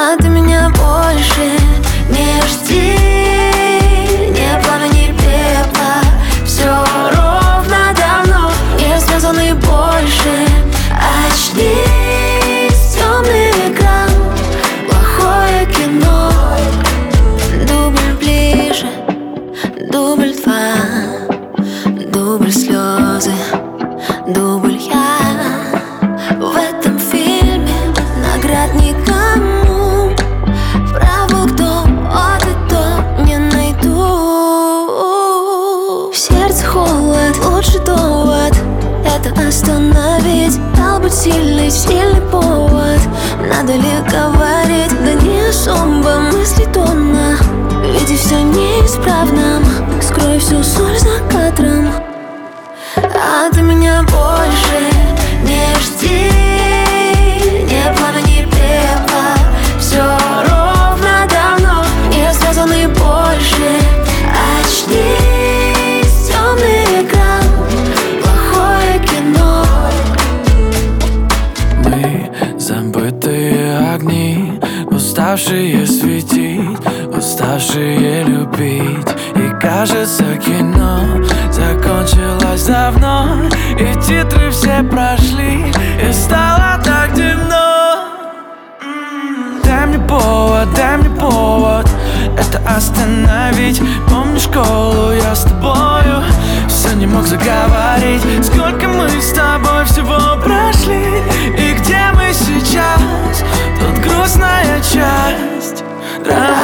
А ты меня больше не жди, ни пламя, ни пепла. Все ровно давно не связаны больше. Очнись, темный экран, плохое кино. Дубль ближе, дубль два, дубль слезы, дубль я. В этом фильме наград никому. Прав был кто, вот и то не найду. В сердце холод, лучший довод это остановить. Дал быть сильный повод. Надо ли говорить, да не особо мысли тонна. Види все неисправным, скрой всю соль за кадром. А ты меня больше не жди, ни пламя, ни пепла. Все ровно давно не связаны больше. Очнись, темный экран, плохое кино. Мы забытые огни, уставшие светить, уставшие любить. И кажется, кино закончилось давно, и титры все прошли, и стало так темно. Дай мне повод это остановить. Помню школу, я с тобою все не мог заговорить. Сколько мы с тобой всего прошли, и где мы сейчас? Тут грустная часть.